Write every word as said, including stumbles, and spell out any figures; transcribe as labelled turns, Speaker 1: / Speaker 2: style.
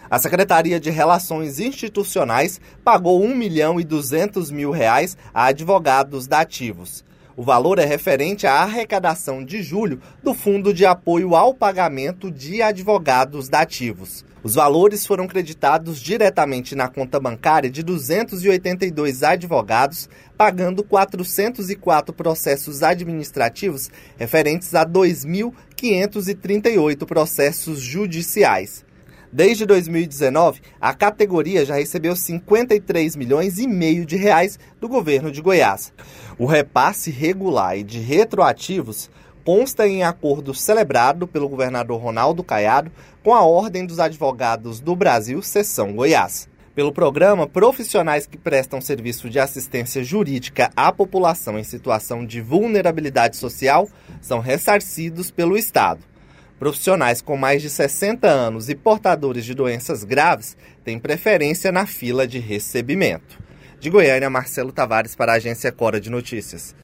Speaker 1: A Secretaria de Relações Institucionais pagou um milhão e duzentos mil reais a advogados dativos. O valor é referente à arrecadação de julho do Fundo de Apoio ao Pagamento de Advogados Dativos. Os valores foram creditados diretamente na conta bancária de duzentos e oitenta e dois advogados, pagando quatrocentos e quatro processos administrativos referentes a dois mil quinhentos e trinta e oito processos judiciais. Desde dois mil e dezenove, a categoria já recebeu cinquenta e três milhões e meio de reais do governo de Goiás. O repasse regular e de retroativos consta em acordo celebrado pelo governador Ronaldo Caiado com a Ordem dos Advogados do Brasil, Seção Goiás. Pelo programa, profissionais que prestam serviço de assistência jurídica à população em situação de vulnerabilidade social são ressarcidos pelo Estado. Profissionais com mais de sessenta anos e portadores de doenças graves têm preferência na fila de recebimento. De Goiânia, Marcelo Tavares para a Agência Cora de Notícias.